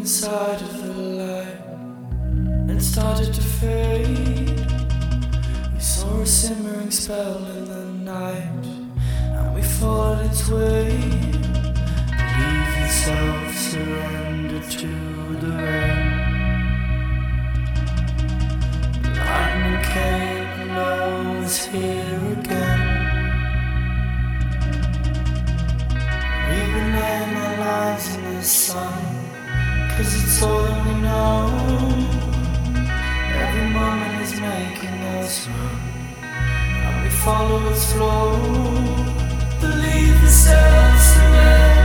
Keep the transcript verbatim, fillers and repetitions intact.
inside of the light, and it started to fade. We saw a simmering spell in the night, and we followed its way. Believe yourself, surrender to the rain. Lightning came and now is here again. We would name our lives in the sun, 'cause it's all that we know. Every moment is making us run, and we follow its flow. Believe yourself, surrender.